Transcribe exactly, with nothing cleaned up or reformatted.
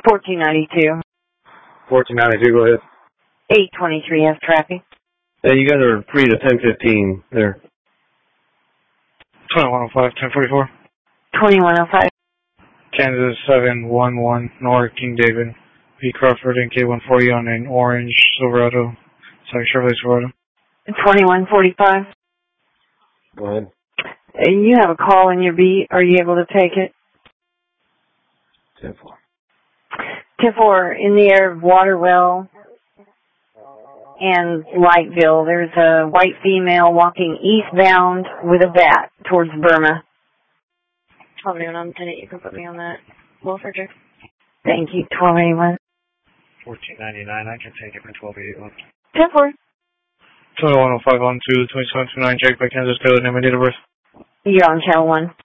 fourteen ninety-two. fourteen ninety-two, go ahead. eight twenty-three has traffic. Hey, you guys are free to ten fifteen there. twenty-one oh five, ten forty-four. twenty-one oh five. Kansas seven one one, North King David. B. Crawford and K one forty on an orange Silverado. Sorry, Chevrolet Silverado. twenty-one forty-five. Go ahead. Uh, you have a call in your beat. Are you able to take it? ten four. ten four, in the air of Waterwell and Lightville, there's a white female walking eastbound with a bat towards Burma. twelve eighty-one, you can put me on that. Wilford, Jack. Thank you, twelve eighty-one. fourteen ninety-nine, I can take it for twelve eighty-one. ten four. twenty-one oh five on two, twenty-seven twenty-nine, Jack by Kansas, Taylor, name and date of birth. You're on channel one.